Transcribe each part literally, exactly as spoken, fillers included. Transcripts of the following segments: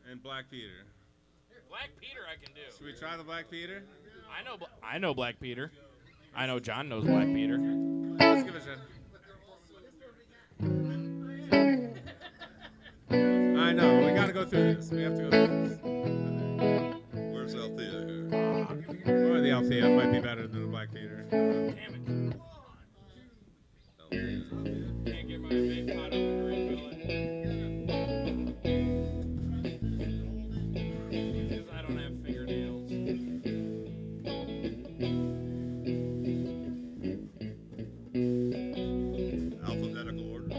And Black Peter. Black Peter I can do. Should we try the Black Peter? I know Bla- I know Black Peter. I know John knows Black Peter. Let's give it a shot. I know. We got to go through this. We have to go through this. Where's Althea here? Or the Althea might be better than the Black Peter. Damn it. Althea. Can't get my vape pot open to refill it. Because I don't have fingernails. Alphabetical order.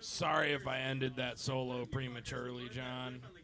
Sorry if I ended that solo prematurely, John.